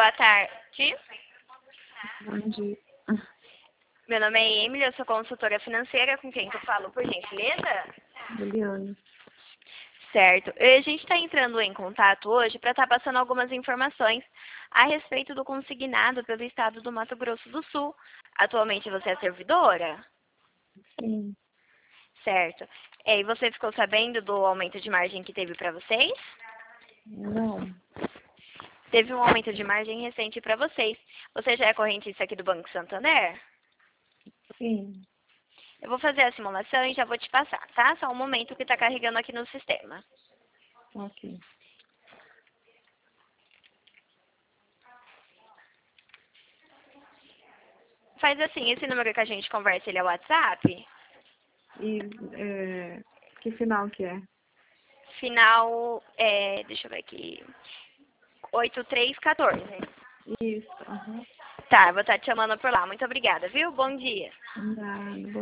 Boa tarde. Bom dia. Meu nome é Emily, eu sou consultora financeira. Com quem que eu falo, por gentileza? Juliana. Certo. A gente está entrando em contato hoje para estar passando algumas informações a respeito do consignado pelo estado do Mato Grosso do Sul. Atualmente você é servidora? Sim. Certo. E você ficou sabendo do aumento de margem que teve para vocês? Não. Teve um aumento de margem recente para vocês. Você já é correntista aqui do Banco Santander? Sim. Eu vou fazer a simulação e já vou te passar, tá? Só um momento que está carregando aqui no sistema. Ok. Faz assim, esse número que a gente conversa, ele é o WhatsApp? E que final que é? Final, deixa eu ver aqui, 8314. Isso. Aham. Tá, eu vou estar te chamando por lá. Muito obrigada, viu? Bom dia. Nada.